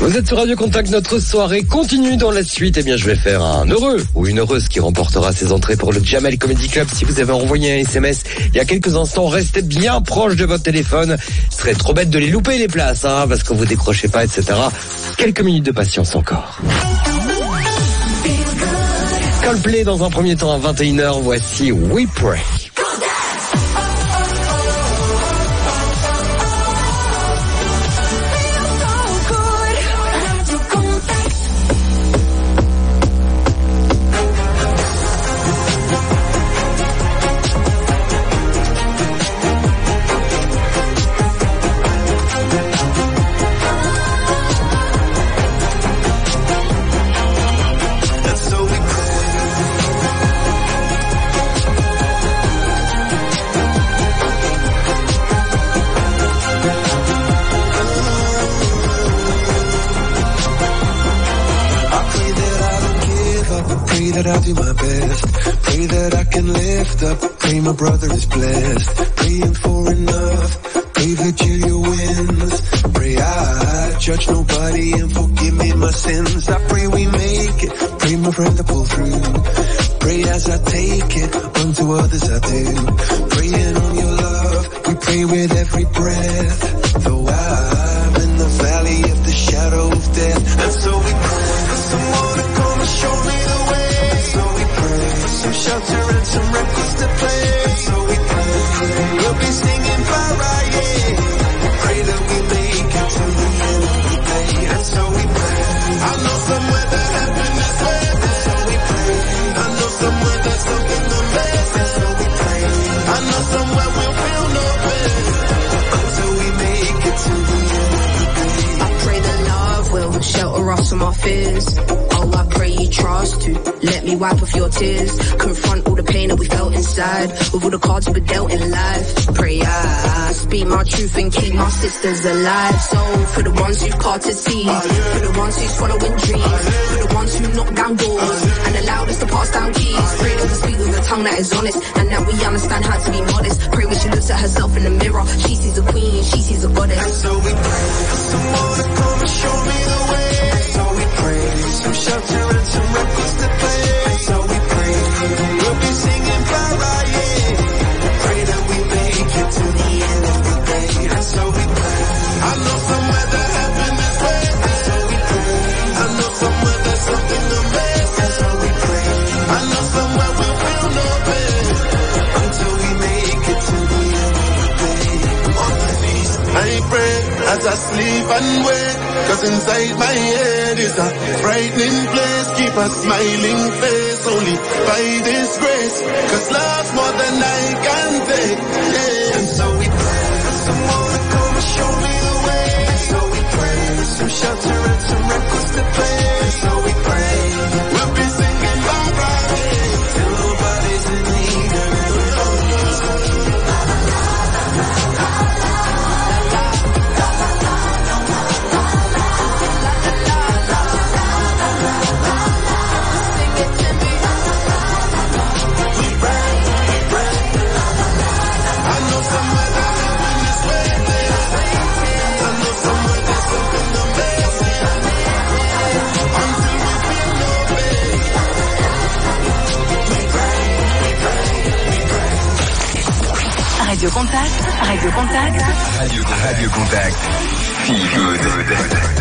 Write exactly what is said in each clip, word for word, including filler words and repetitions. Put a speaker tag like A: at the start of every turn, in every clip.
A: Vous êtes sur Radio Contact, notre soirée continue. Dans la suite, eh bien, je vais faire un heureux ou une heureuse qui remportera ses entrées pour le Jamel Comedy Club. Si vous avez envoyé un S M S il y a quelques instants, restez bien proche de votre téléphone. Ce serait trop bête de les louper les places, hein, parce que vous décrochez pas, et cetera. Quelques minutes de patience encore. Coldplay dans un premier temps à vingt et une heures, voici We Pray.
B: That I'll do my best. Pray that I can lift up. Pray my brother is blessed. Praying for enough. Pray Virginia wins. Pray I judge nobody and forgive me my sins. I pray we make it. Pray my friend to pull through. Pray as I take it. Unto others I do. Praying on your love. We pray with every breath. Though I'm in the valley of the shadow of death. And so we pray for someone to come and show me the way. Some shelter and some records to play. So we pray we'll be singing Mariah. Pray that we make it to the end of the day. And so we pray. I know somewhere that happiness waits. So we pray. I know somewhere there's something to miss. And so we pray. I know somewhere we'll feel no pain until we make it to the end of the day.
C: I pray that love will shelter us from our fears. Oh, I pray you trust to let me wipe off your tears. Confront all the pain that we felt inside with all the cards we were dealt in life. Pray I speak my truth and keep my sisters alive. So for the ones who've parted seas, for the ones who's following dreams, for the ones who knock down doors and allowed us to pass down keys. Pray that we speak with a tongue that is honest and that we understand how to be modest. Pray when she looks at herself in the mirror, she sees a queen, she sees a goddess.
B: And so we pray for someone to come and show me the way. So we pray for some shelter and some records to play. So we pray we'll be singing Mariah. Pray that we make it to the end of the day. And so we pray. I know somewhere that happiness waits. And so we pray. I know somewhere there's something to miss. And so we pray. I know somewhere we'll feel no pain until we make it to the end of the day. On my knees I pray as I sleep and wake. Cause inside my head is a frightening place. Keep a smiling face only by this grace. Cause love's more than I can take, yeah. And so we pray for someone to come and show me the way. And so we pray for some shelter and some records to play. And so we pray we'll be singing Mariah till nobody's in need of it.
D: Radio Contact, Radio Contact.
E: Radio, Radio Contact. Feel good.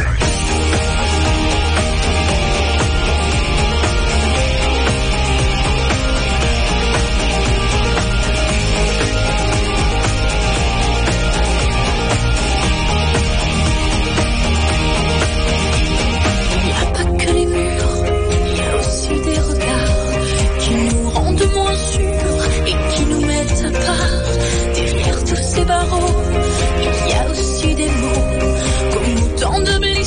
F: Derrière tous ces barreaux, il y a aussi des mots, comme autant de blessures.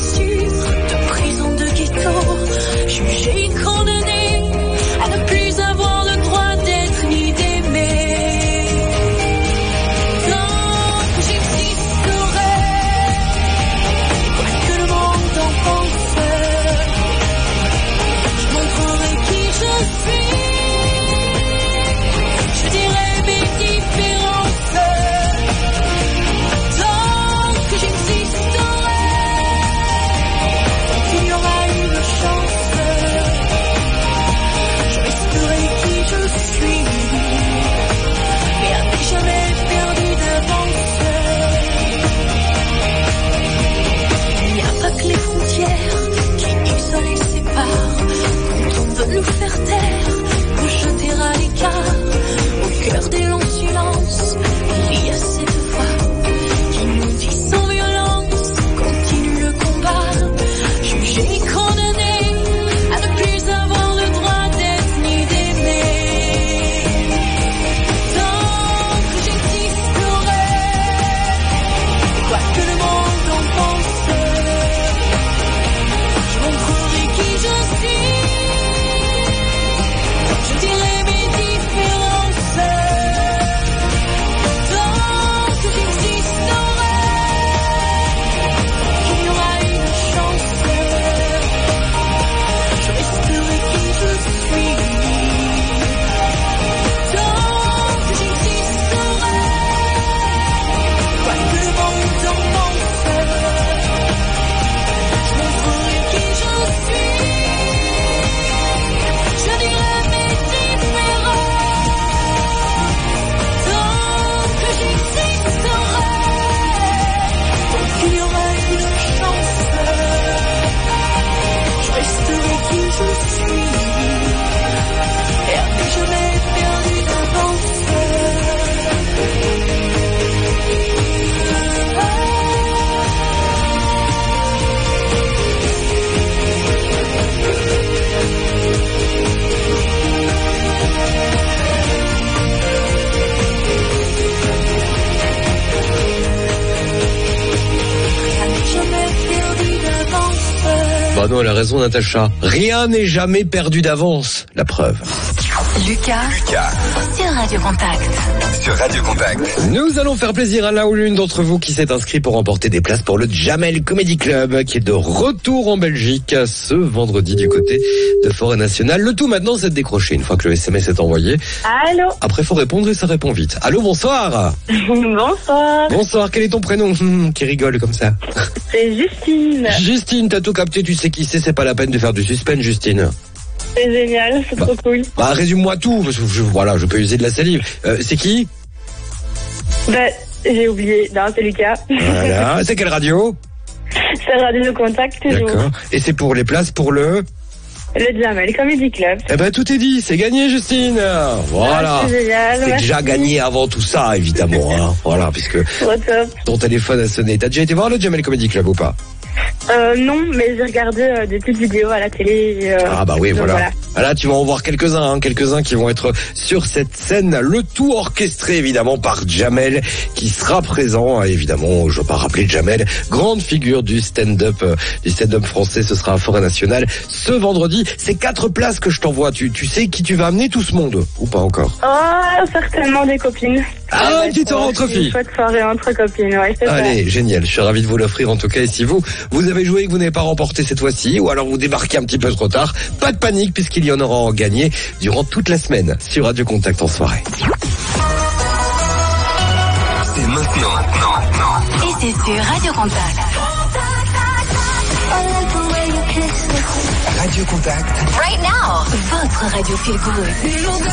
A: Bah non, elle a raison, Natacha. Rien n'est jamais perdu d'avance. La preuve.
D: Lucas,
E: Lucas,
D: sur Radio Contact.
E: sur Radio Contact.
A: Nous allons faire plaisir à l'un ou l'une d'entre vous qui s'est inscrit pour remporter des places pour le Jamel Comedy Club, qui est de retour en Belgique ce vendredi du côté de Forêt Nationale. Le tout maintenant, c'est de décrocher une fois que le S M S est envoyé.
F: Allô.
A: Après, faut répondre et ça répond vite. Allô, bonsoir.
F: Bonsoir.
A: Bonsoir, quel est ton prénom? Hum, Qui rigole comme ça.
F: C'est Justine.
A: Justine, t'as tout capté, tu sais qui c'est, c'est pas la peine de faire du suspense, Justine.
F: C'est génial, c'est
A: Bah.
F: trop cool.
A: Bah, résume-moi tout, parce que je, voilà, je peux user de la salive. Euh, c'est qui?
F: Bah, j'ai oublié. Non, c'est Lucas.
A: Voilà. C'est quelle radio?
F: C'est Radio Contact toujours.
A: D'accord. Et c'est pour les places pour le...
F: Le Jamel Comedy Club.
A: Eh ben, tout est dit, c'est gagné, Justine. Voilà.
F: Ah, c'est génial.
A: C'est
F: merci.
A: déjà gagné avant tout ça, évidemment. Hein. Voilà, puisque
F: Trop top.
A: ton téléphone a sonné. T'as déjà été voir le Jamel Comedy Club ou pas?
F: Euh, non, mais j'ai regardé euh, des petites vidéos à la télé. euh,
A: Ah bah oui,
F: donc
A: voilà. Ah là, tu vas en voir quelques-uns, hein, quelques-uns qui vont être sur cette scène. Le tout orchestré, évidemment, par Jamel, qui sera présent. Évidemment, je veux pas rappeler Jamel, grande figure du stand-up, euh, du stand-up français. Ce sera à Forêt Nationale ce vendredi. C'est quatre places que je t'envoie. Tu, tu sais qui tu vas amener, tout ce monde, ou pas encore?
F: Oh, certainement des copines.
A: Ah,
F: Ça va
A: un petit
F: être,
A: temps
F: euh,
A: entre filles.
F: Une chouette soirée entre copines, ouais, c'est ça.
A: Allez, génial. Je suis ravi de vous l'offrir en tout cas. Et si vous, vous avez joué et que vous n'avez pas remporté cette fois-ci, ou alors vous débarquez un petit peu trop tard, pas de panique puisqu'il y en aura en gagné durant toute la semaine sur Radio Contact en soirée.
E: C'est maintenant. Non, non.
D: Et c'est sur Radio Contact.
E: Radio Contact.
D: Right now, votre radio feel good.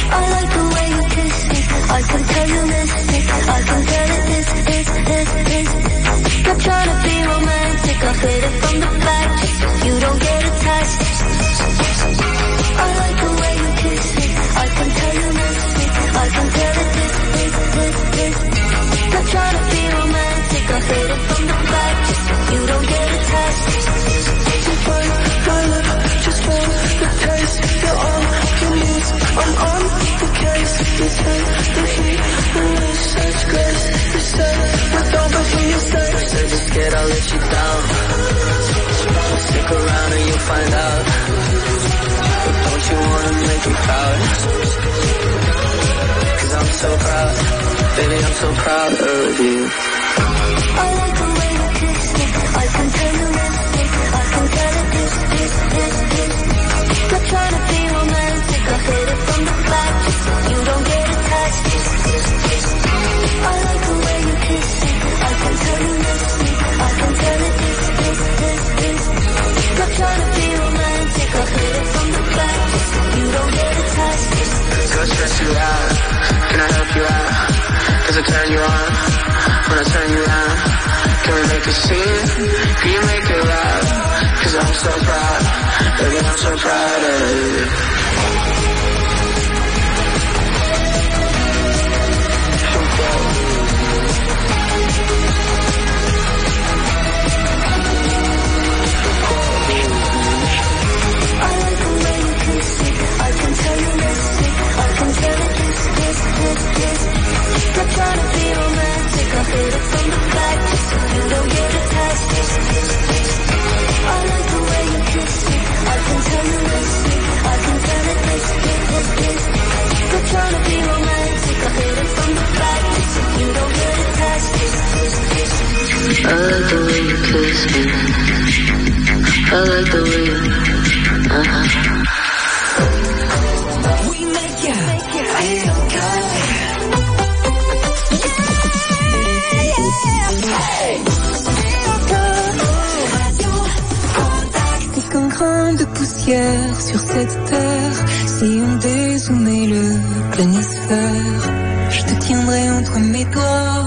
G: Comme grain de poussière sur cette terre, si on dézoomait le planisphère, je te tiendrai entre mes doigts,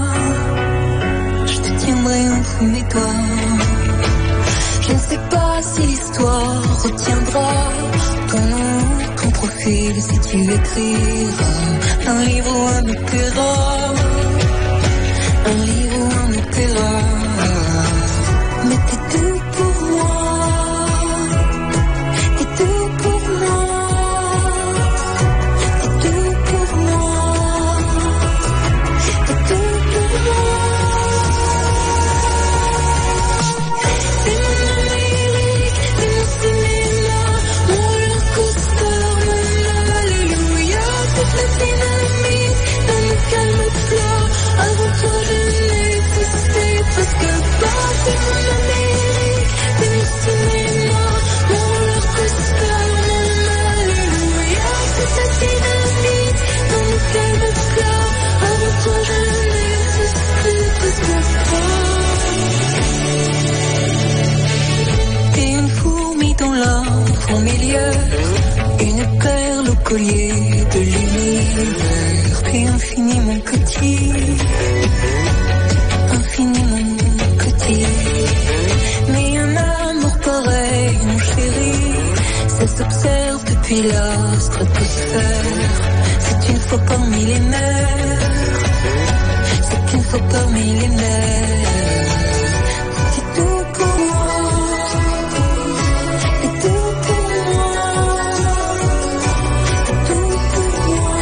G: je te tiendrai entre mes doigts. Je ne sais pas si l'histoire retiendra ton nom, ton profil, si tu écriras un livre ou un opéra, un livre ou un opéra. Mais t'es tout pour moi. ton milieu, une perle au collier de l'univers, puis infiniment petit, infiniment petit. Mais un amour pareil, mon chéri, ça s'observe depuis la stratosphère. C'est une fois par millénaire, c'est une fois par millénaire. C'est tout pour moi, c'est tout pour moi, c'est tout pour moi,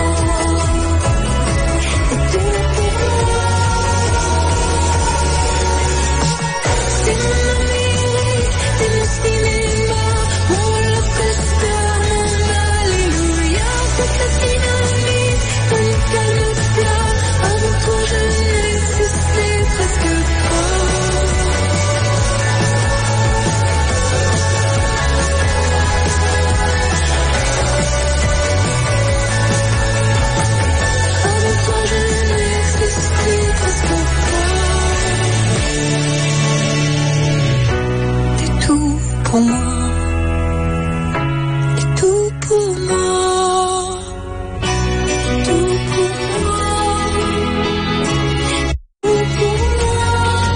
G: c'est tout pour moi. C'est mon Amérique, c'est mon cinéma, mon roller coaster, mon alléluia. C'est ta dynamique, ton calme plat. Avant toi je n'existais presque pas. Avant toi je n'existais presque pas. T'es tout pour moi. T'es tout pour moi. T'es tout pour moi. Tout pour moi.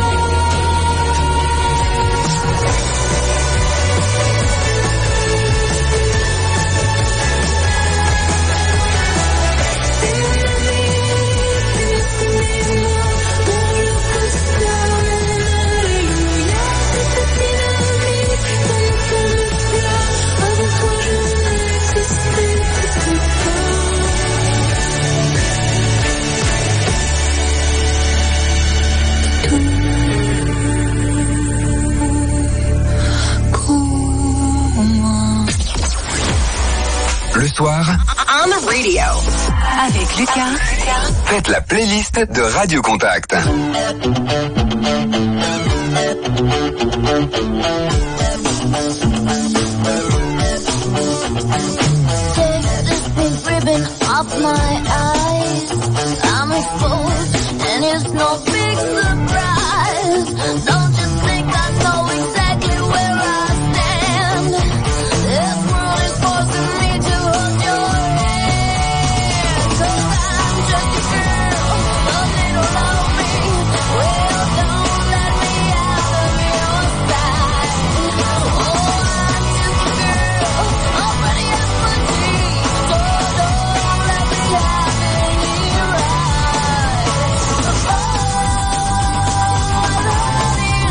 G: C'est mon Amérique, c'est mon cinéma, mon roller coaster, mon alléluia. C'est ta dynamique, ton calme plat. Avant toi je n'existais presque pas. Tout pour moi.
E: Le soir,
D: On the radio. Avec Lucas.
E: faites la playlist de Radio Contact.
H: Take this pink ribbon off my eyes. I'm exposed, and it's no big surprise. Don't you think I know exactly where I stand? This world is forcing me to hold your hand. 'Cause I'm just a girl, but they don't know me. Well, don't let me out of your sight. Oh, I'm just a girl, already at my knees. So don't let me have any right. Oh, I love you.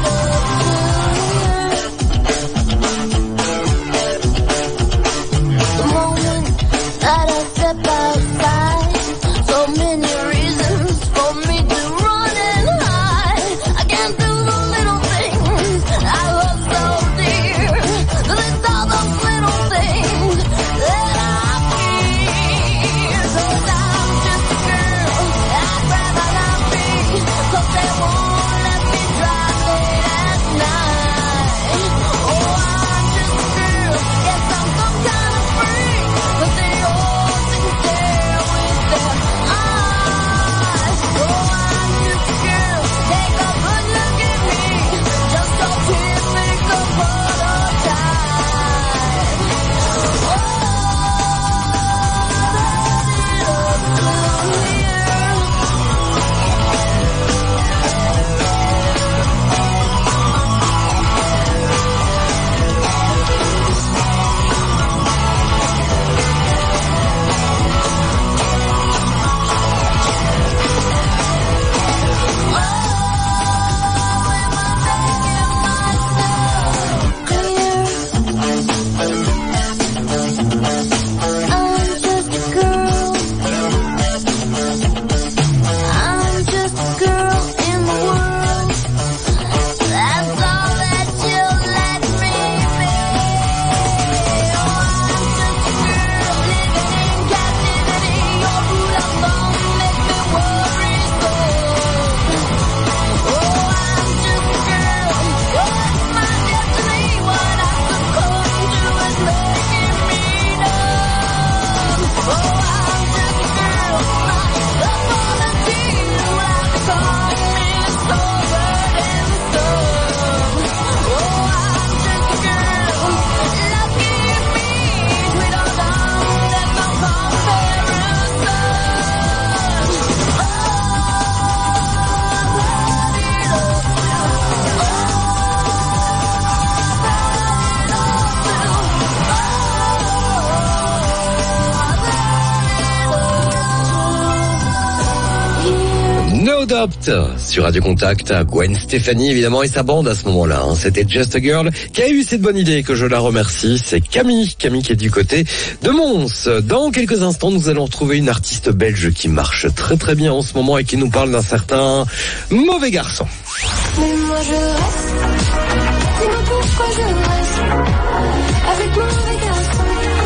A: Adopt sur Radio Contact. Gwen Stefani évidemment et sa bande à ce moment-là. Hein. C'était Just a Girl qui a eu cette bonne idée que je la remercie. C'est Camille, Camille qui est du côté de Mons. Dans quelques instants, nous allons retrouver une artiste belge qui marche très très bien en ce moment et qui nous parle d'un certain Mauvais Garçon.
H: Mais moi je reste, dis-moi pourquoi je reste avec Mauvais Garçon.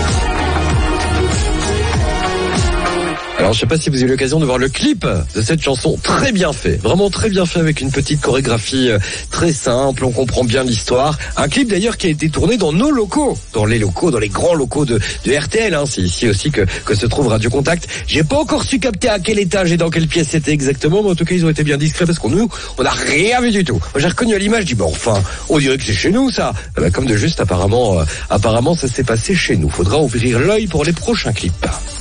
A: Alors, je sais pas si vous avez eu l'occasion de voir le clip de cette chanson, très bien fait, vraiment très bien fait avec une petite chorégraphie très simple, on comprend bien l'histoire. Un clip d'ailleurs qui a été tourné dans nos locaux, dans les locaux, dans les grands locaux de, de R T L, hein. C'est ici aussi que, que se trouve Radio Contact. J'ai pas encore su capter à quel étage et dans quelle pièce c'était exactement, mais en tout cas ils ont été bien discrets parce qu'on nous, on n'a rien vu du tout. Moi, j'ai reconnu à l'image, je dis, bah enfin, on dirait que c'est chez nous ça. Bah, comme de juste, apparemment, euh, apparemment ça s'est passé chez nous. Faudra ouvrir l'œil pour les prochains clips.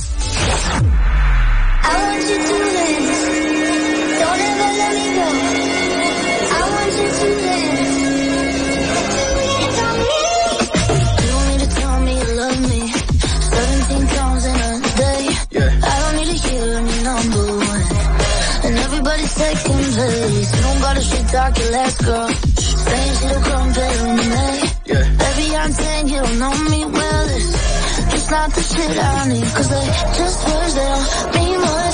H: Second place, you don't gotta shit talk your last girl. Saying she don't compare to me. Yeah. Baby, I'm saying you don't know me well. It's just not the shit I need. Cause they just words, they don't mean much.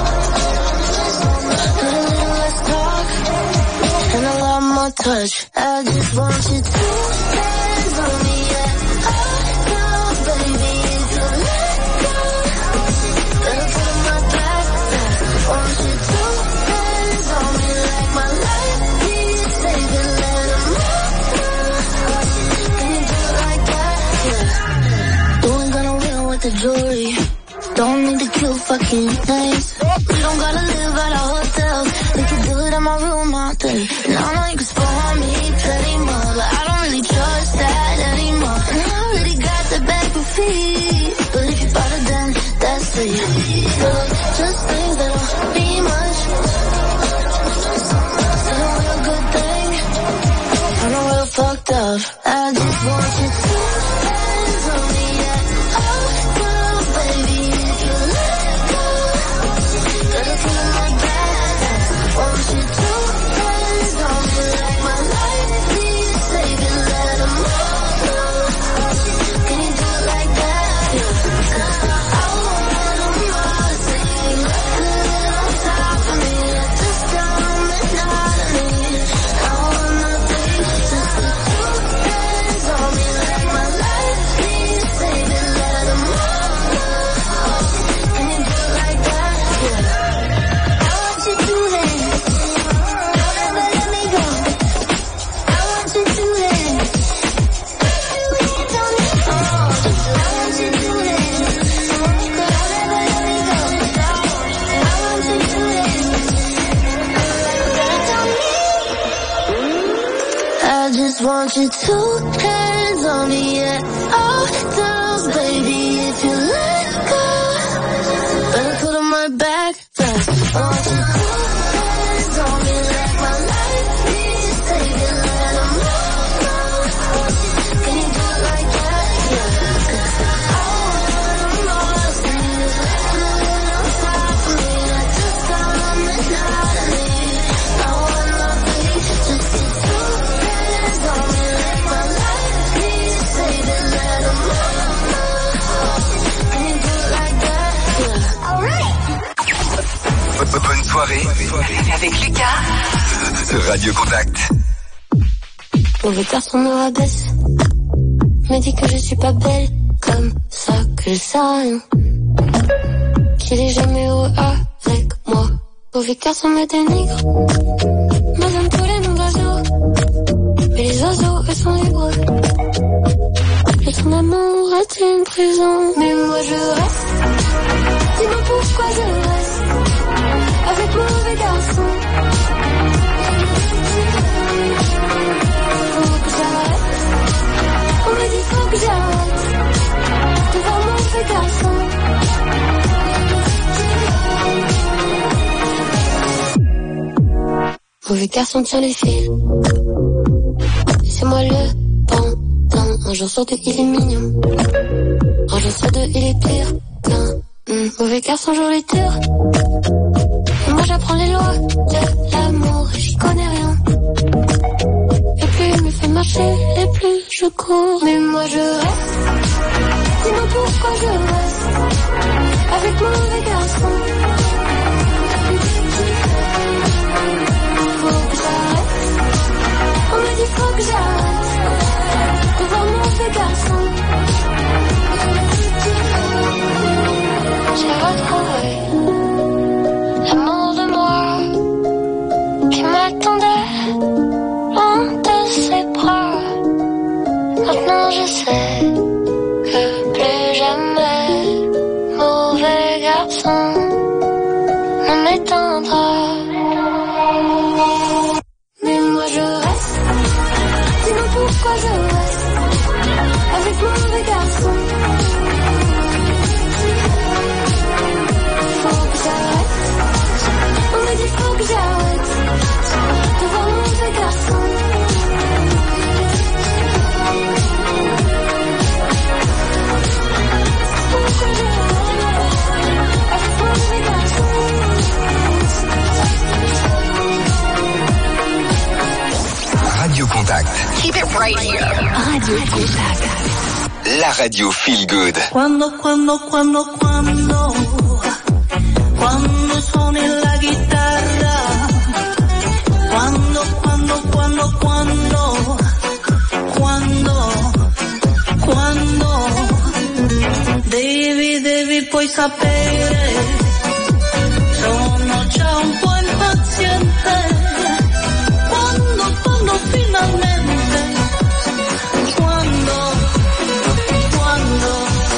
H: Put a little less talk and a lot more touch. I just want you to dance on me, yeah. Oh, no, baby, if you let go, better put on my back. Want you to the jewelry, don't need to kill fucking names. We don't gotta live at a hotel. We can do it in my room all day. And I know you can spoil me plenty more, but I don't really trust that anymore. And I already got the bag for feet, but if you bought it then that's it. So just things that don't mean much. Still a real good thing, I'm a real fucked up. I just want you to dance on me, yeah. Want you two hands on me, yeah. Oh, girls, baby, if you let go, better put on my back fast. Want you two hands on me like my life needs saving. Let them know. Can you do it like that? Yeah. Cause I wanna more. See you listening on top of me. I just got a mentality. I wanna be just you two hands on me.
E: Bonne soirée
D: avec Lucas
E: sur Radio Contact.
H: Mauvais garçon me rabaisse, me dit que je suis pas belle, comme ça que je sais rien, qu'il est jamais heureux avec moi. Mauvais garçon me dénigre, me donne tous les noms d'oiseaux, mais les oiseaux eux sont libres. Et ton amour est une prison, mais moi je reste. Dis-moi pourquoi je reste avec Mauvais Garçon. Faut que j'arrête, on me dit faut que j'arrête de voir Mauvais Garçon. Mauvais Garçon tient les fils, c'est moi le pantin. Un jour sur deux il est mignon, un jour sur deux il est pire qu'un mmh. Mauvais Garçon jour les tire. Et moi j'apprends les lois de l'amour, j'y connais rien. Et plus il me fait marcher, et plus je cours. Mais moi je reste, dis-moi pourquoi je reste avec mon mauvais garçon. Faut que j'arrête, on me dit faut que j'arrête de voir mon mauvais garçon. J'ai retrouvé l'amour de moi qui m'attendait loin de ses bras. Maintenant je sais que plus jamais mauvais garçon ne m'éteindra. Mais moi je reste, dis-moi pourquoi je reste avec mon mauvais garçon. Faut que j'arrête, on me dit faut que j'arrête de voir mon mauvais garçon.
E: Radio Contact.
D: Keep it right here. Radio Contact.
E: La radio feel good.
I: Quando, quando, quando, quando, quando suoni la chitarra. Quando, quando, quando, quando, quando, quando. Devi, devi poi sapere. Sono già un po' impaziente. Quando, quando finalmente, quando, quando,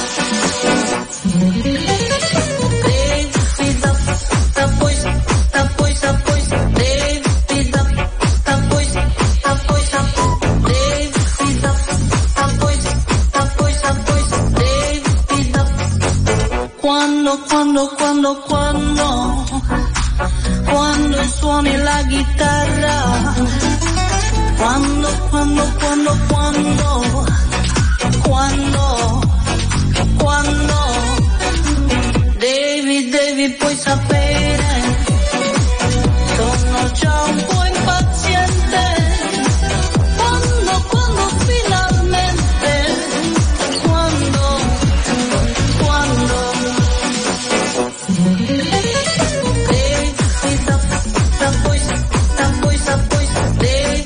I: devi da, da poi, da poi, da poi, devi da, da poi, da poi, da devi da, da poi, da poi, da poi, devi da. Quando, quando, quando, quando, quando suoni la chitarra. Quando, quando, quando, quando, quando, quando, devi, devi poi sapere, sono già un po' impaziente, quando, quando finalmente, quando, quando, devi da, da poi, da poi, da poi, devi.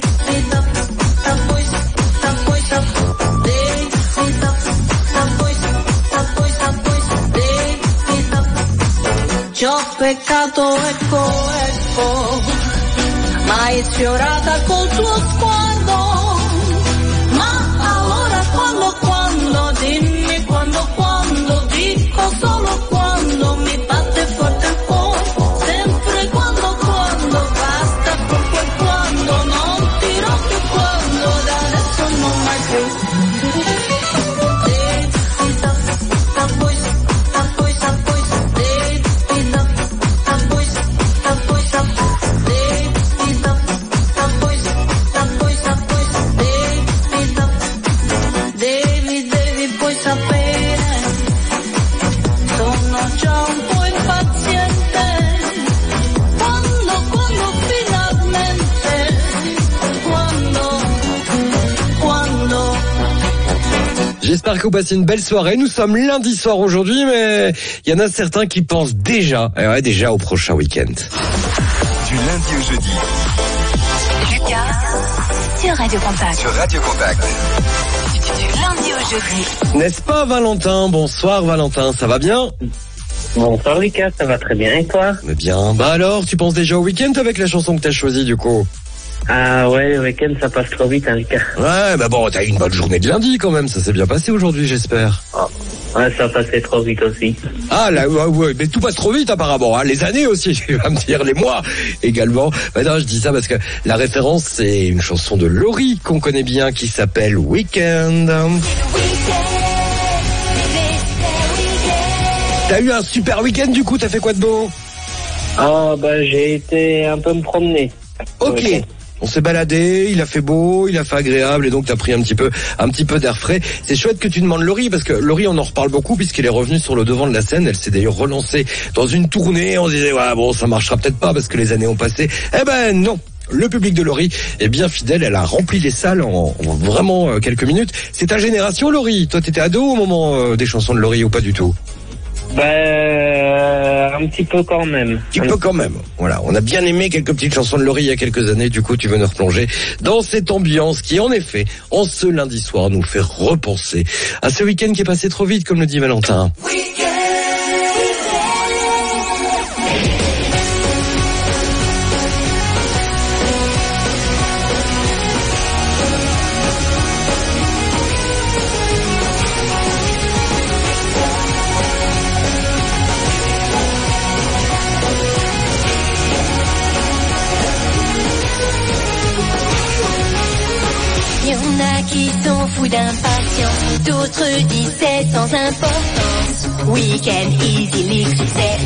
I: Ci ho peccato, ecco, ecco, ma hai sfiorata col tuo sguardo. Ma allora quando, quando, dimmi quando, quando, dico solo quando, mi batte forte il cuore, sempre quando, quando, basta con quel quando, non dirò più quando, da adesso non mai più.
A: J'espère que vous passez une belle soirée. Nous sommes lundi soir aujourd'hui, mais il y en a certains qui pensent déjà, eh ouais, déjà au prochain week-end.
E: Du lundi au jeudi.
D: Lucas sur Radio Contact.
E: Sur Radio Contact.
D: Du lundi au jeudi.
A: N'est-ce pas Valentin? Bonsoir Valentin, ça va bien?
J: Bonsoir Lucas, ça va très bien et toi?
A: Mais bien, bah alors, tu penses déjà au week-end avec la chanson que t'as choisie du coup?
J: Ah ouais, le week-end ça passe trop vite hein Lucas.
A: Ouais, bah bon, t'as eu une bonne journée de lundi quand même, ça s'est bien passé aujourd'hui j'espère.
J: Oh. Ouais, ça passait trop vite aussi.
A: Ah là, ouais, ouais, mais tout passe trop vite apparemment, hein. Les années aussi, tu vas me dire, les mois également. Bah non, je dis ça parce que la référence c'est une chanson de Laurie qu'on connaît bien qui s'appelle Weekend. T'as eu un super week-end du coup, t'as fait quoi de beau?
J: Ah bah j'ai été un peu me promener.
A: Ok. On s'est baladé, il a fait beau, il a fait agréable et donc t'as pris un petit peu, un petit peu d'air frais. C'est chouette que tu demandes Laurie parce que Laurie, on en reparle beaucoup puisqu'elle est revenue sur le devant de la scène. Elle s'est d'ailleurs relancée dans une tournée. On se disait ouais bon ça marchera peut-être pas parce que les années ont passé. Eh ben non. Le public de Laurie est bien fidèle, elle a rempli les salles en, en vraiment euh, quelques minutes. C'est ta génération Laurie. Toi t'étais ado au moment euh, des chansons de Laurie ou pas du tout?
J: Ben, un petit peu quand même.
A: Un petit peu quand même. Voilà, on a bien aimé quelques petites chansons de Laurie il y a quelques années. Du coup, tu veux nous replonger dans cette ambiance qui, en effet, en ce lundi soir, nous fait repenser à ce week-end qui est passé trop vite, comme le dit Valentin.
K: Qui sont fous d'impatience, d'autres disent c'est sans importance. Week-end easy league, succès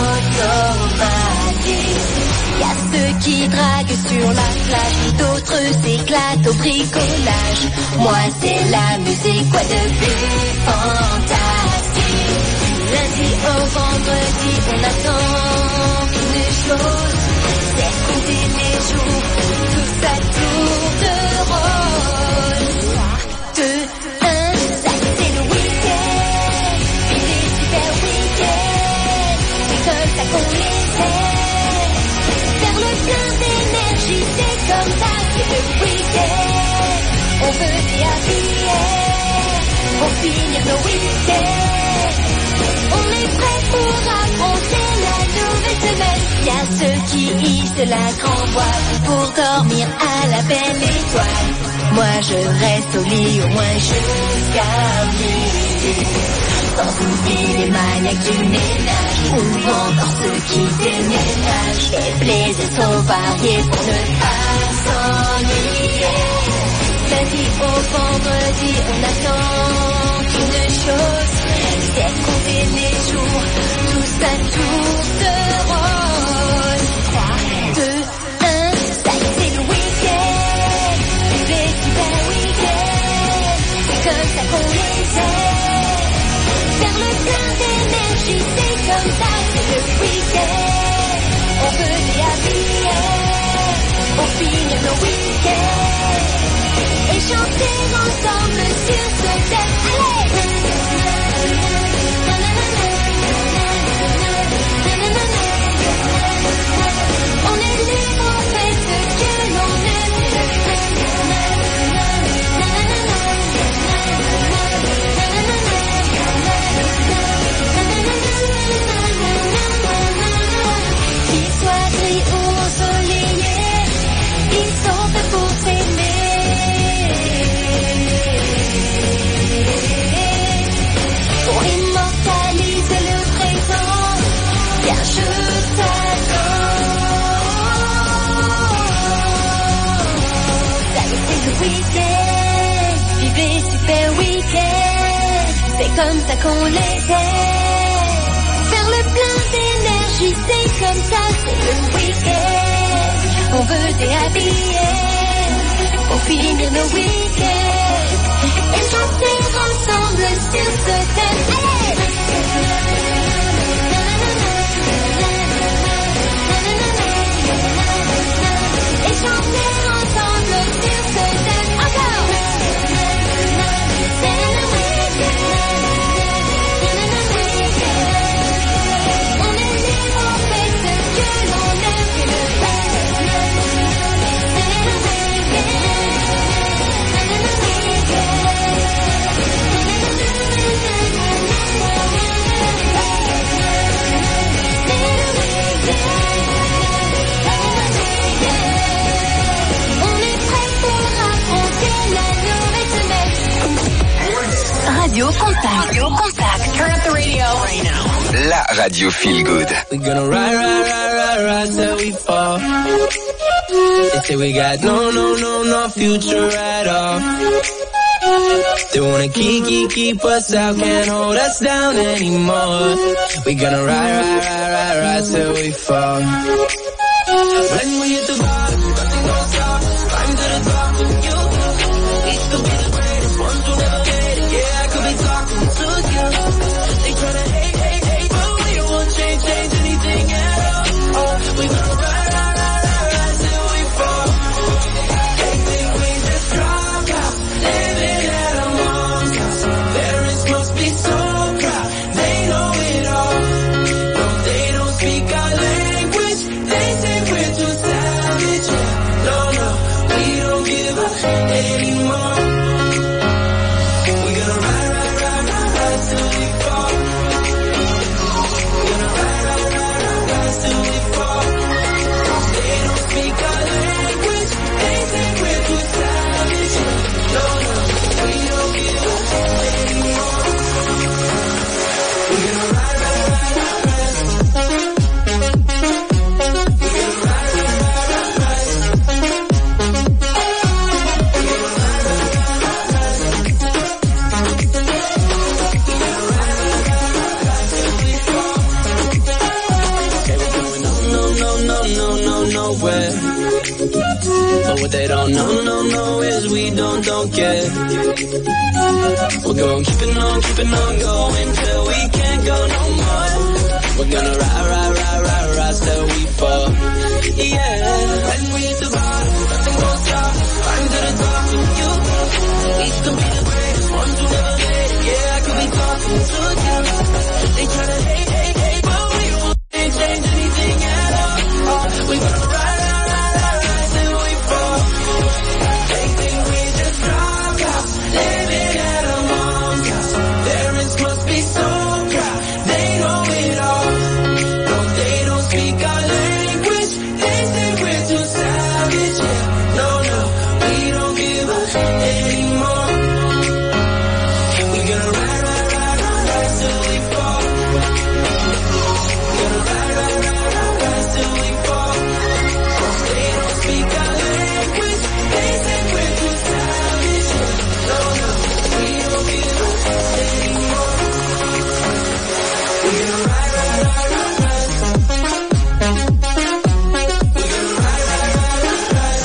K: automatique. Y'a ceux qui draguent sur la plage, d'autres s'éclatent au bricolage. Moi c'est la musique, quoi de plus fantastique. Lundi au vendredi, on attend une chose, c'est compter les jours, tout ça tour de rôle. Deux, un, ça c'est le week-end, puis des super week-ends, c'est comme ça qu'on les aime, faire le plein d'énergie, c'est comme ça, c'est le week-end, on veut s'y habiller, pour finir nos week-ends, on est prêt pour affronter la nouvelle semaine, y'a ceux qui hissent la grande voile, pour dormir à la belle étoile. Moi je reste au lit au moins jusqu'à midi. Sans oublier les maniaques du ménage ou encore ceux qui déménagent. Les plaisirs sont variés pour ne pas s'ennuyer. Lundi au vendredi on attend une chose, c'est compter les jours, tout ça tour de rôle. Trois, deux, un, ça c'est le week-end. Les super week-ends, c'est comme ça qu'on les aime. Faire le plein d'énergie, c'est comme ça, c'est le week-end. On veut s'y habiller, pour finir nos week-ends. Et chanter ensemble sur ce thème. Allez! On est libre, on fait ce que l'on aime. Qu'ils soient gris ou ensoleillés, ils sont faits pour s'aimer. On immortalise le présent, bien je week-end, vivez super week-end, c'est comme ça qu'on les aime. Faire le plein d'énergie, c'est comme ça, c'est le week-end. On veut s'habiller pour finir nos week-ends et chanter ensemble sur ce thème. Allez! Et chanter ensemble sur ce thème. Encore! C'est le week-end. On est libre, on fait ce que l'on aime. C'est le
D: Radio Contact. Radio Contact. Turn up the radio right now.
E: La radio Feel Good.
L: We're gonna ride, ride, ride, ride, ride till we fall. They say we got no, no, no, no future at all. They wanna keep, keep, keep us out, can't hold us down anymore. We're gonna ride, ride, ride, ride, ride till we fall. When we hit the bottom, nothing gon' stop us. What they don't know, no, no, is we don't, don't care. We're gonna keep it on, keep it on going till we can't go no more. We're gonna ride, ride, ride, ride, ride till we fall. Yeah, and we hit the bottom, nothing goes down. Climb to the top of you. We could be the greatest ones who never made it. Yeah, I could be talking to you. They tryna hate, hate, hate, but we won't change anything at all. Oh, we gonna ride, ride, ride, ride, ride till we fall. They think we just drop out, living at a mom's house. Parents must be so proud, they know it all. No, they don't speak our language, they say we're too savage. Yeah, no, no, we don't give up anymore. We're gonna ride, ride, ride, ride, ride till we fall. We're gonna ride, ride, ride, ride, ride till we fall. They don't speak our language, they say we're too savage. Yeah, no, no, we don't give up anymore. We're gonna ride, ride, ride, ride, ride. We're gonna ride, ride, ride, ride, ride.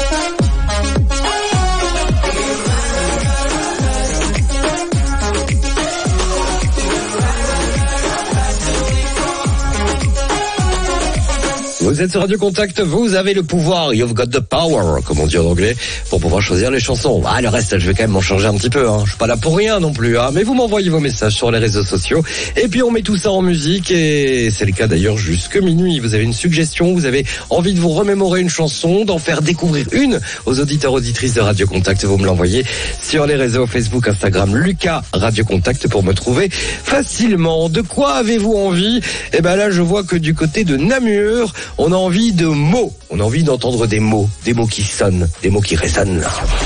A: Vous êtes sur Radio Contact, vous avez le pouvoir, you've got the power, comme on dit en anglais, pour pouvoir choisir les chansons. Ah, le reste, je vais quand même m'en charger un petit peu, hein. Je suis pas là pour rien non plus, hein. Mais vous m'envoyez vos messages sur les réseaux sociaux, et puis on met tout ça en musique, et c'est le cas d'ailleurs jusque minuit. Vous avez une suggestion, vous avez envie de vous remémorer une chanson, d'en faire découvrir une aux auditeurs, auditrices de Radio Contact, vous me l'envoyez sur les réseaux Facebook, Instagram, Lucas Radio Contact pour me trouver facilement. De quoi avez-vous envie? Eh ben là, je vois que du côté de Namur, on a envie de mots, on a envie d'entendre des mots, des mots qui sonnent, des mots qui résonnent.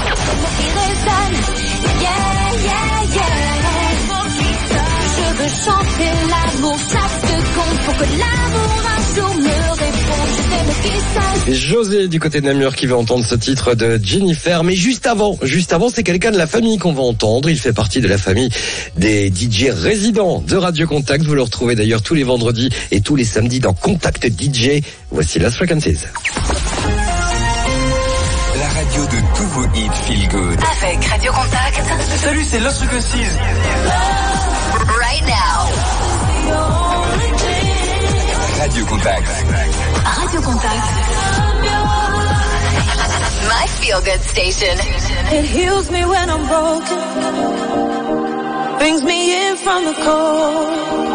H: Je veux chanter l'amour chaque seconde pour que l'amour un jour me réponde. Je vais me kisser.
A: José du côté de Namur qui va entendre ce titre de Jennifer, mais juste avant, juste avant, c'est quelqu'un de la famille qu'on va entendre. Il fait partie de la famille des D J résidents de Radio Contact. Vous le retrouvez d'ailleurs tous les vendredis et tous les samedis dans Contact D J. Voici Last Frequencies.
E: La radio de tous vos hits feel good.
D: Avec Radio Contact.
L: Salut, c'est Lost Frequencies.
D: Right now.
E: Radio Contact.
D: Radio Contact. My feel good station.
I: It heals me when I'm broken, brings me in from the cold,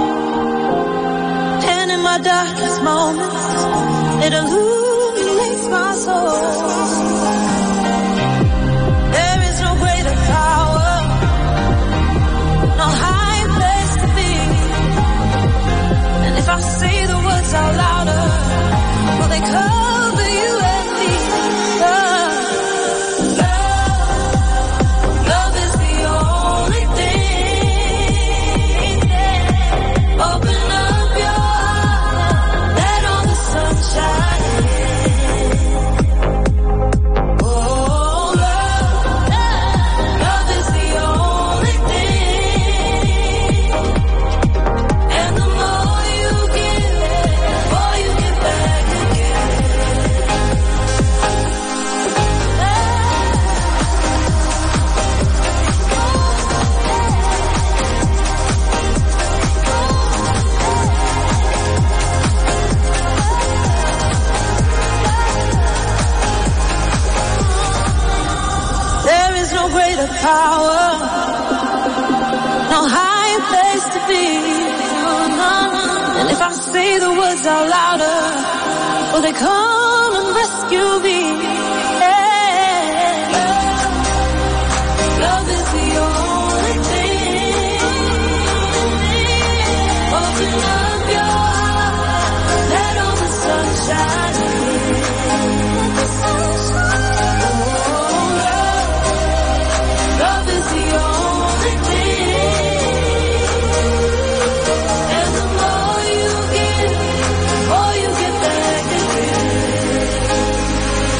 I: and in my darkest moments, it illuminates my soul. There is no greater power, no higher place to be, and if I say the words out louder, will they cover you and me? Love, love, love is the only thing. Open up your heart, let all the sunshine in. Oh, love, love is the only thing. And the more you give, the more you get back again. There is no greater power, no higher place to be. And if I say the words out louder, will they come and rescue me? Yeah. Love is the only thing. Open up your heart, let all the sunshine in. Oh, love, love is the only thing. And the more you give, the more you get back again.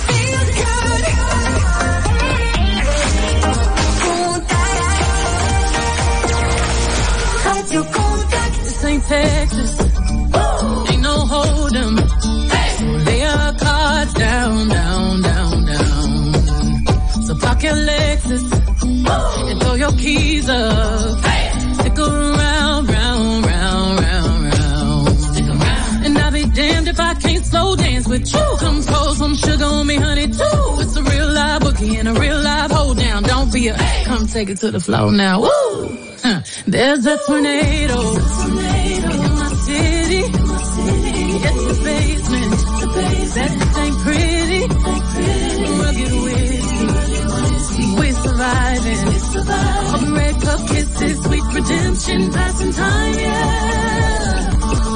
M: Radio Contact. This ain't Texas. Ain't no hold 'em. Hey. So lay your cards down, down, down, down. So park your Lexus and throw your keys up. Hey. Stick around, round, round, round, round. Stick around. And I'll be damned if I can't slow dance with you. Come pour some sugar on me, honey, too. It's a real live boogie and a real live hold down. Don't be a hey. Come take it to the floor now. Woo! Huh. There's a tornado, tornado in my city. In my city. It's the basement. It's the basement. That ain't pretty. Ain't pretty. Rugged whiskey. We're surviving. We're surviving. All the red cup kisses, sweet redemption, passing time, yeah.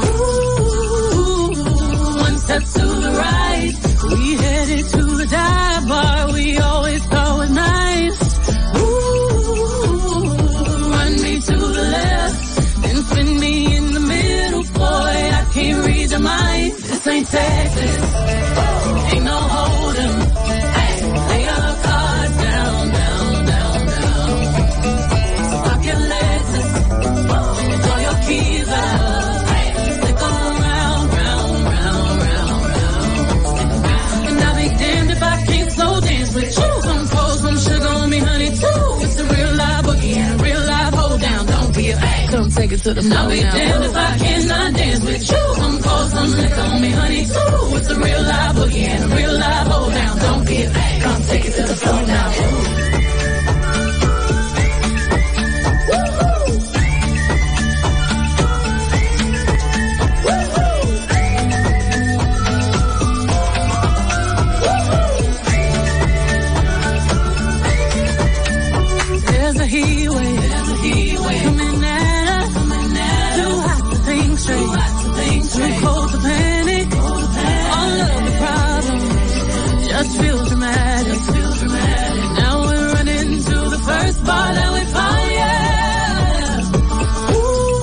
M: Ooh, one step to the right, we headed to the dive bar. We always thought was nice. To the left, then spin me in the middle, boy, I can't read your mind. This ain't Texas, ain't no hold 'em. Hey, lay your cards down, down, down, down. So pop your Lexus, and throw your keys up. Hey, stick around, round, round, round, round. And I'll be damned if I can't slow dance with you. Come pour some sugar on me, honey, too. It's a real live boogie and a real live hold down. Don't be a hey. Come take it to the floor now. I'll be damned if I cannot dance with you. Come pour some liquor on me, honey, too. It's a real live boogie and a real live hold down. Don't be a hey. Come take it to the floor now. There's a heat wave, there's a heat wave coming at us, coming at us. Too hot to think straight, too hot to think straight. Too cold to panic, cold to panic. All of the problems just feel dramatic, just feel dramatic. Now we're running to the first bar that we find, yeah.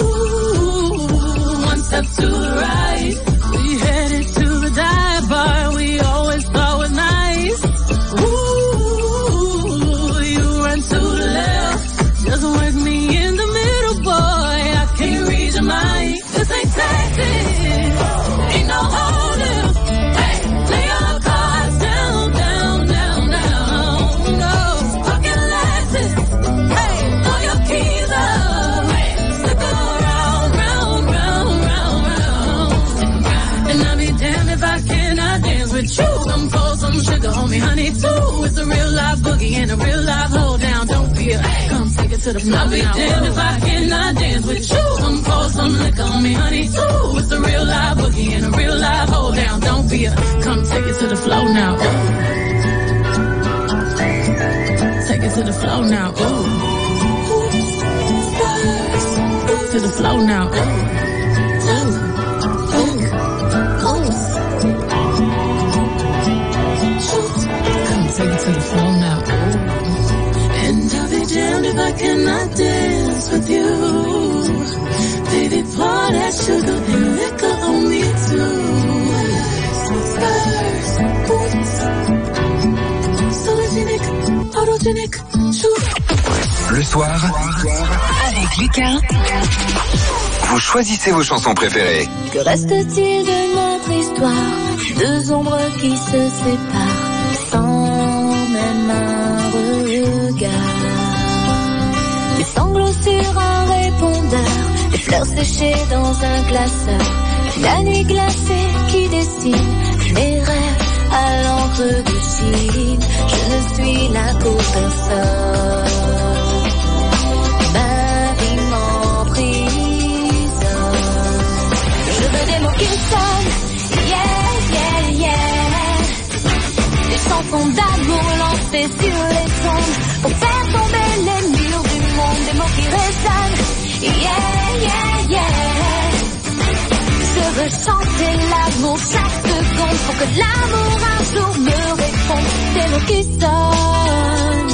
M: Ooh, one step to the right, we headed to the dive bar we always thought was nice. Ooh, you run to the left, just work me in the middle, boy, I can't read your mind. This ain't Texas, ain't no hold 'em. Hey, lay your cards down, down, down, down. No, fucking Lexus. Hey, throw your keys up. Hey, stick around, round, round, round, round. And I'll be damned if I cannot dance with you. Come pour some sugar on me, honey, too. It's a real live boogie and a real live hold down. Don't be a hey. Come take it to the floor. I'll be damned if I cannot dance with you. Come pour some liquor on me, honey, too. It's a real live boogie and a real live hold down. Don't be a come take it to the floor now. Ooh. Take it to the floor now. Ooh. To the floor now. Ooh. Ooh. Ooh. Ooh. Come take it to the floor now. Ooh. And I'll be damned if I cannot dance with you. Baby, pour that sugar and liquor on me too. Spurs, boots, sologenic, photogenic, shoes.
E: Le soir,
D: avec Lucas,
E: vous choisissez vos chansons préférées.
H: Que reste-t-il de notre histoire? Deux ombres qui se séparent sans même un regard. Des sanglots sur un répondeur, des fleurs séchées dans un classeur. La nuit glacée qui dessine mes rêves à l'encre de Chine. Je ne suis là pour personne. Ma vie m'emprisonne. Je veux des mots qui sonnent, yeah, yeah, yeah. Des chansons d'amour lancées sur les ondes pour faire tomber les murs du monde. Des mots qui résonnent, yeah, yeah, yeah. Je veux chanter l'amour chaque seconde pour que l'amour un jour me réponde. Des mots qui sonnent.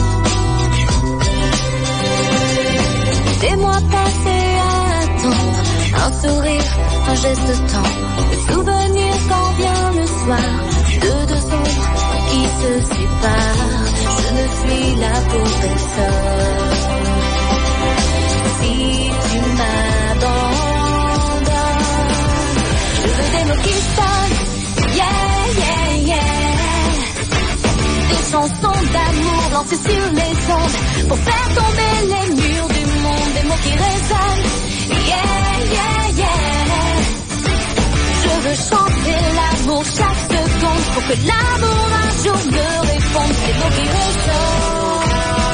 H: Des mois passés à attendre, un sourire, un geste tendre, des souvenirs quand vient le soir, de deux ombres qui se sépare, je ne suis là pour personne. Si tu m'abandonnes, je veux des mots qui sonnent, yeah, yeah, yeah. Des chansons d'amour lancées sur les ondes pour faire tomber les murs du monde, des mots qui résonnent, yeah, yeah, yeah. Je veux chanter l'amour chaque seconde pour que l'amour un jour me réponde, des mots qui résonnent.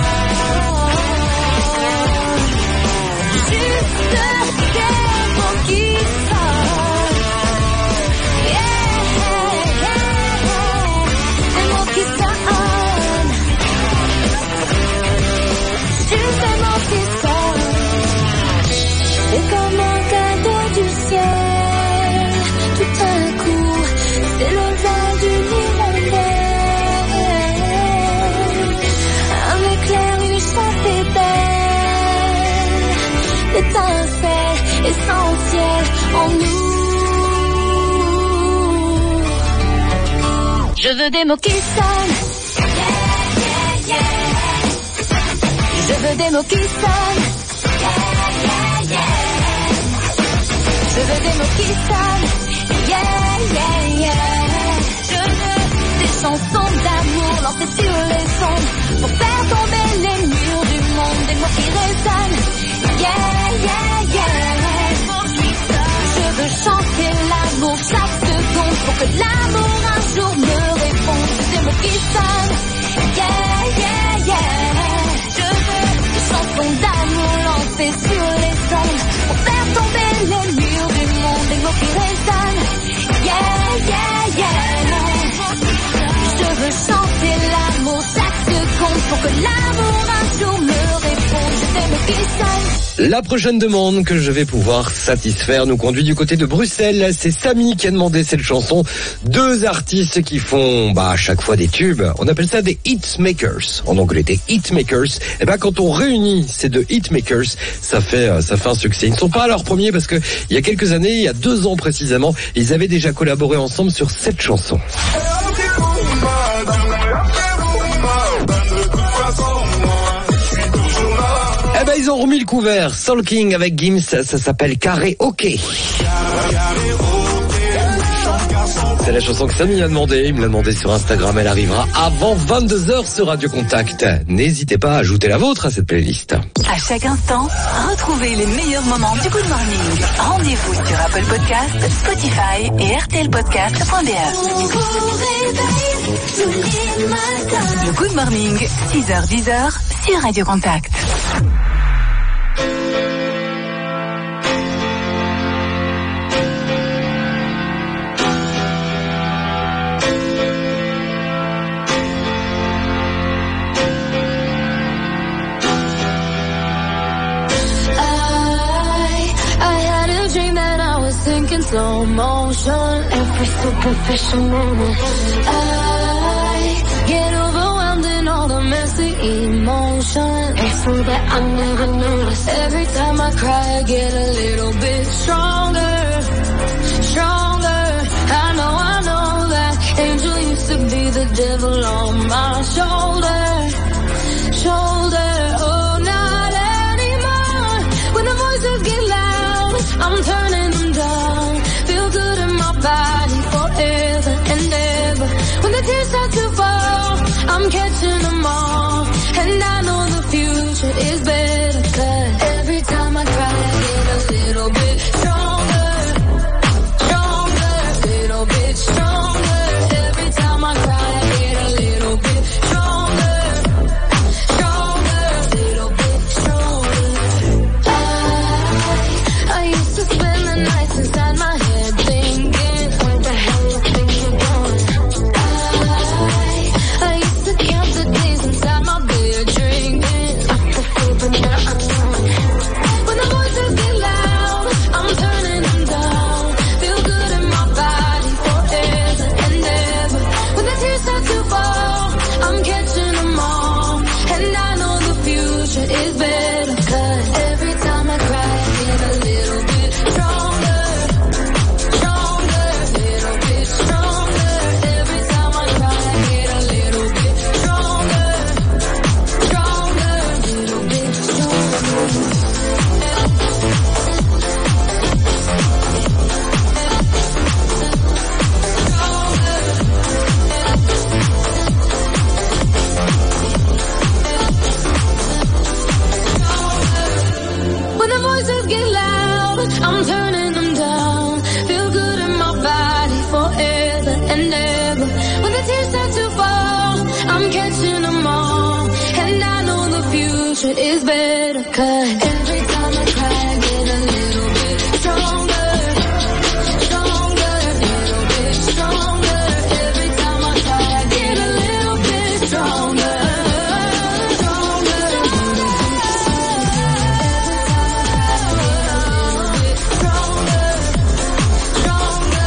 H: Juste des mots qui sonnent, yeah, yeah. Des mots qui sonnent, juste des mots qui sonnent. C'est comme un cadeau du ciel, tout à coup, c'est le vent du hirondelle. Un éclair, une chance belle, l'étincelle essentielle en nous. Je veux des mots qui sonnent, yeah, yeah, yeah. Je veux des mots qui sonnent, yeah, yeah, yeah. Je veux des mots qui sonnent, yeah, yeah, yeah. Je veux des chansons d'amour lancées sur les ondes pour faire tomber les murs du monde, des mots qui résonnent, yeah, yeah, yeah. Je veux chanter l'amour chaque seconde pour que l'amour un jour me réponde, des mots qui sonnent, yeah, yeah, yeah. Je veux des chansons d'amour lancées sur les ondes pour faire tomber les murs du monde, des mots qui résonnent, yeah, yeah, yeah. Je veux chanter l'amour chaque seconde pour que l'amour un jour me réponde, des mots qui sonnent.
A: La prochaine demande que je vais pouvoir satisfaire nous conduit du côté de Bruxelles. C'est Samy qui a demandé cette chanson. Deux artistes qui font bah, à chaque fois des tubes. On appelle ça des hitmakers. En anglais, des hitmakers. Et ben quand on réunit ces deux hitmakers, ça fait ça fait un succès. Ils ne sont pas à leur premier parce que il y a quelques années, il y a deux ans précisément, ils avaient déjà collaboré ensemble sur cette chanson. Eh ben ils ont remis le couvert. Soul King avec Gims, ça, ça s'appelle Carré OK. C'est la chanson que Samy a demandé. Il me l'a demandé sur Instagram. Elle arrivera avant vingt-deux heures sur Radio Contact. N'hésitez pas à ajouter la vôtre à cette playlist.
D: À chaque instant, retrouvez les meilleurs moments du Good Morning. Rendez-vous sur Apple Podcast, Spotify et R T L Podcast point B E. Le Good Morning, six heures dix heures sur Radio Contact.
H: In slow motion, every superficial moment. I get overwhelmed in all the messy emotion. It's so that I never notice. Every time I cry, I get a little bit stronger, stronger. I know, I know that angel used to be the devil on my shoulder, shoulder. Oh, not anymore. When the voices get loud, I'm turning them down. Feel good in my body forever and ever. When the tears start to fall, I'm catching them all. And I know the future is better, 'cause every time I cry, I get a little bit stronger, stronger, little bit stronger. Every time I cry, I get a little bit stronger, stronger, little bit stronger. I, I used to spend
C: mantra is better, 'cause every time I cry I get a little bit stronger, stronger, a little bit stronger. Every time I cry I get a little bit stronger, stronger, a little bit stronger, stronger,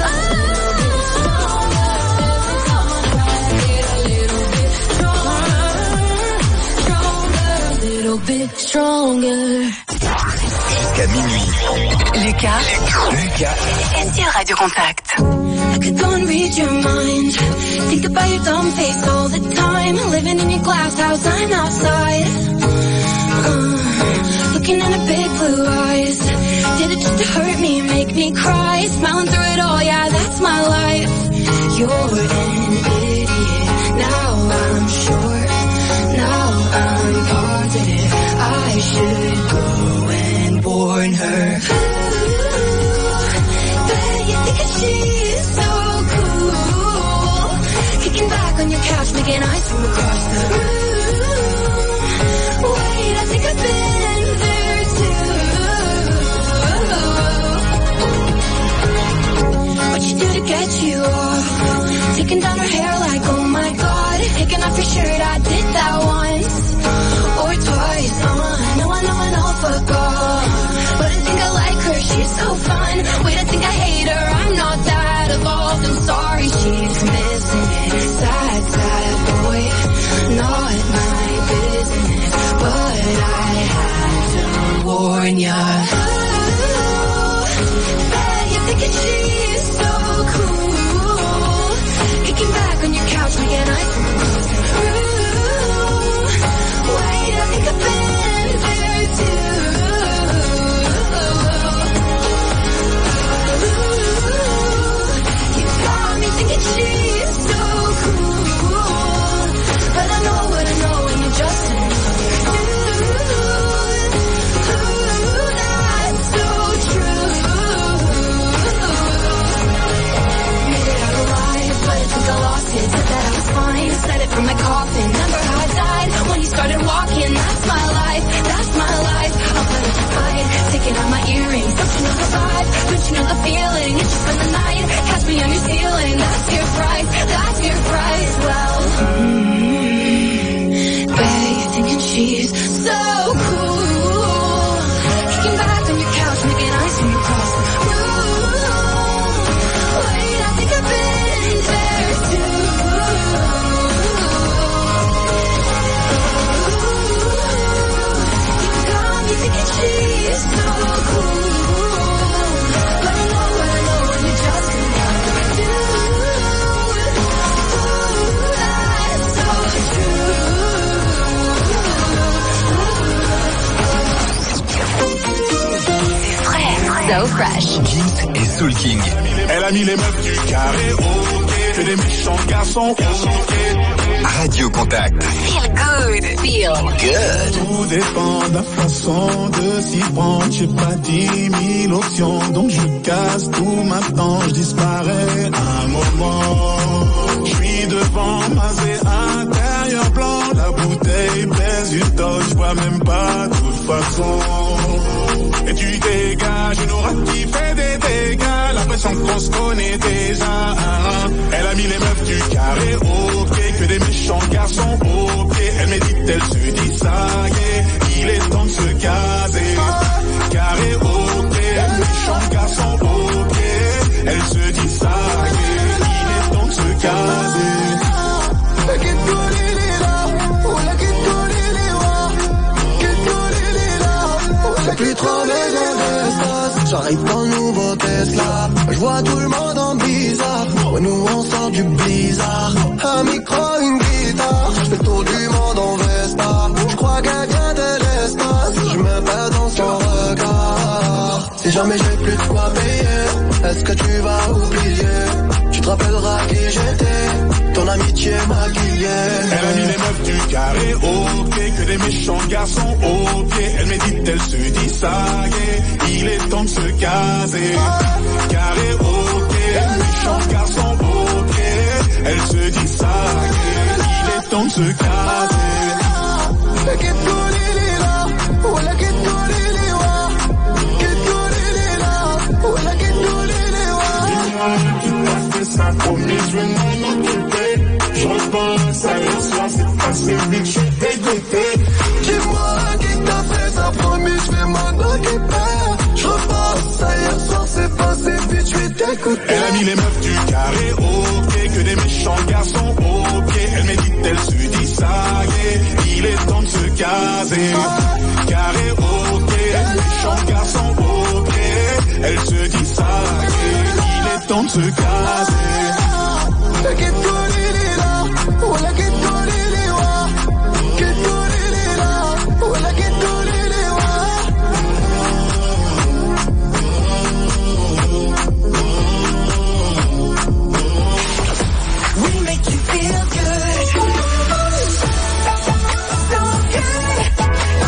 C: a little bit stronger.
E: Jusqu'à minuit.
D: Lucas,
E: Lucas
D: est sur Radio Contact.
C: I could go and read your mind. Think about your dumb face all the time. Living in your glass house, I'm outside. Uh, looking into big blue eyes. Did it just to hurt me, make me cry. Smiling through it all, yeah, that's my life. You're an idiot. Now I'm sure. Now I'm positive. I should go and warn her. She's so cool. Kicking back on your couch, making ice from across the room. Wait, I think I've been there too. What you do to get you off? Taking down her hair like, oh my god. Taking off your shirt, I did that once or twice. Uh, no, I know, I know, fuck off. But I think I like her, she's so fun. Wait, I think I hate her, I'm not that evolved. I'm sorry, she's missing it. Sad, sad boy, not my business. But I had to warn ya. Ooh, bet you're thinking she's so cool. Kicking back on your couch, making ice from across the room. Wait, I think I've been there too. She's so cool, but I know what I know and you're just another dude. Ooh, that's so true. Made it out alive, but I think I lost it. Said that I was fine, said it from my coffin. Remember how I died when you started walking? That's my life, that's my life. I'll let it fight, taking out my earrings. Don't you know the vibe? Don't you know the feeling? It's just for the night, catch me on your ceiling. That's your price, that's your price. Well, mm, bet you're thinking she's so cool. Kicking back on your couch, making ice when you cross the room. Wait, I think I've been there too. You got me thinking she's so cool, but I know what I know and you're just another dude. Ooh, that's so true.
D: C'est frais, so fresh.
E: Gims et Soul King.
N: Elle a mis les meufs du carré, ok. Que des méchants garçons, ok.
E: Radio Contact.
D: Feel good, feel
E: Good.
N: Tout dépend de la façon de s'y prendre. J'ai pas dix mille options, donc je casse tout maintenant. Je disparais un moment. Je suis devant, masé intérieur blanc. La bouteille pèse du top, je vois même pas de toute façon. Et tu dégages une aura qui fait des dégâts. L'impression qu'on se connaît déjà. Elle a mis les meufs du carré, ok. Que des méchants garçons, ok. Elle médite, elle se dit ça, yeah. Il est temps de se caser. Carré, ok. Méchants garçons, ok. Elle se dit ça, yeah. Il est temps de se caser.
B: J'ai plus trop besoin d'espace. J'arrive dans le nouveau Tesla. Je vois tout le monde en bizarre. Ouais, nous on sort du blizzard. Un micro, une guitare. Je fais le tour du monde en Vespa. Je crois qu'elle vient de l'espace. Je me perds dans son regard. Si jamais j'ai plus de quoi payer, est-ce que tu vas oublier? Tu te rappelleras qui j'étais. Ton amitié m'a guillé.
N: Elle a mis les meufs du carré, ok. Que des méchants garçons, ok. Elle médite, elle se dit ça, yeah. Il est temps de se caser. Carré, ok. Méchants garçons, ok. Elle se dit ça, yeah. Il est temps de se caser. passé vite, je suis dégoûté.
B: Dis-moi qui t'a fait ça, promis, je vais m'en occuper. Je repense à hier soir, c'est passé vite, je suis dégoûté.
N: Elle a mis les meufs du carré au pied, que des méchants garçons au pied. Elle médite, elle se dit ça y est, il est temps de se caser. Carré au pied, méchants garçons au pied. Elle se dit ça y est, il est temps de se caser.
B: La get golili la, oh la get golili wa, get golili la, oh la get golili wa.
K: We make you feel good, so good.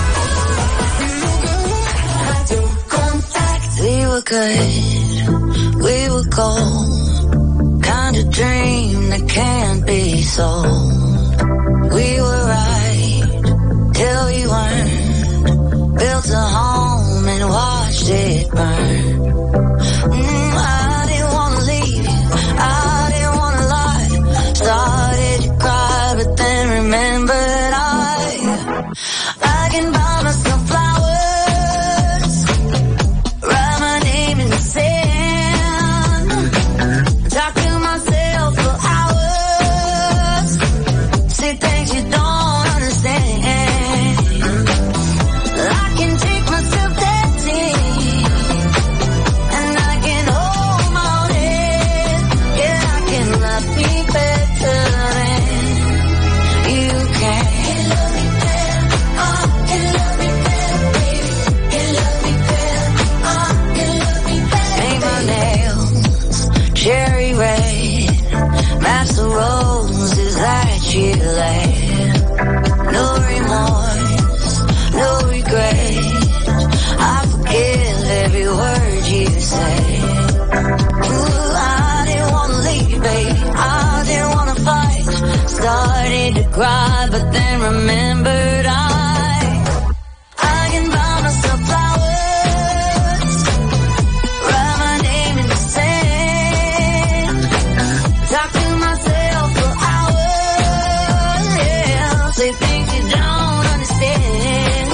K: Radio Contact. We were good, we were gold. Kind of dream that can't be sold. We were right till we weren't. Built a home and watched it burn. Mm, I didn't wanna leave you, I didn't wanna lie. Started to cry, but then remembered I I can buy myself flowers, write my name in the sand, talk to myself for hours, say things you don't understand. I can take myself dancing, and I can hold my own head. Yeah, I can love me better than you can. Can love me better, oh, can love me better, baby. Can love me better, oh, can love me better. Paint my nails cherry red, match the roses that you laid. No remorse, no regret. I forgive every word you say. Ooh, I didn't wanna leave, babe. I didn't wanna fight. Started to cry, but then remembered I I can buy myself flowers, write my name in the sand, talk to myself for hours, yeah, say things you don't understand.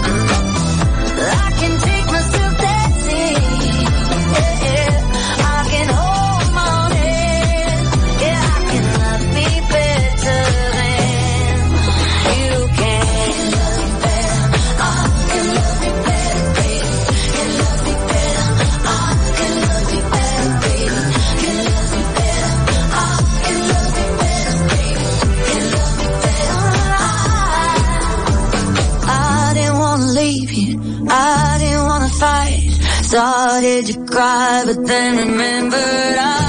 K: I can take myself dancing, yeah, yeah. I can hold my own head, yeah, I can love me better than you can. Can love me better, oh, can love me better, baby. Can love me better, oh, can love me better, baby. Can love me better, oh, can love me better, baby. Can love me better, I, I didn't wanna leave you, I didn't wanna fight. Started to cry, but then remembered I